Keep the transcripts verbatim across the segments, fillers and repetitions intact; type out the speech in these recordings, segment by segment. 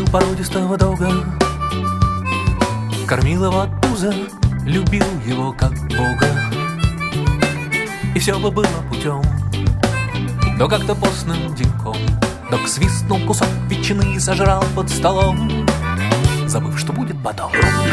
породистого дога, кормил его от пуза, любил его как бога. И все бы было путем, но как-то постным деньком дог свистнул кусок ветчины и сожрал под столом, забыв, что будет потом.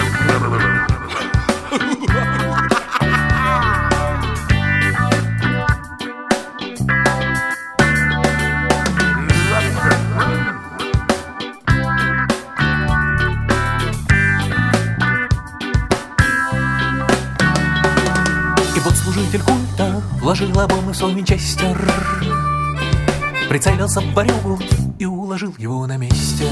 И вот служитель культа вложил обойму в свой винчестер, прицелился в ворюгу и уложил его на месте.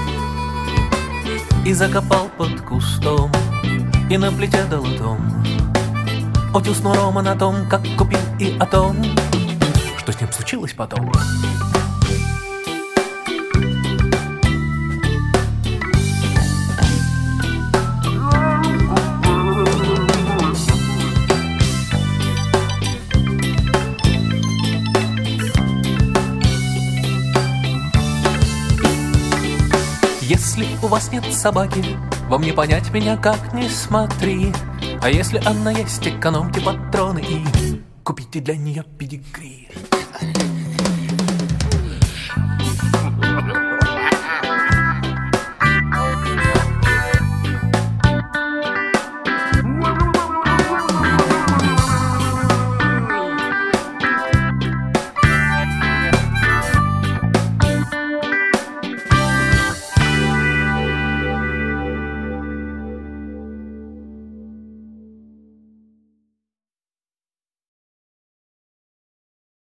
И закопал под кустом, и на плите дал о том, отюс Рома на том, как купил, и о том, что с ним случилось потом. Если у вас нет собаки, вам не понять меня, как ни смотри. А если она есть, экономьте патроны и купите для нее педигри.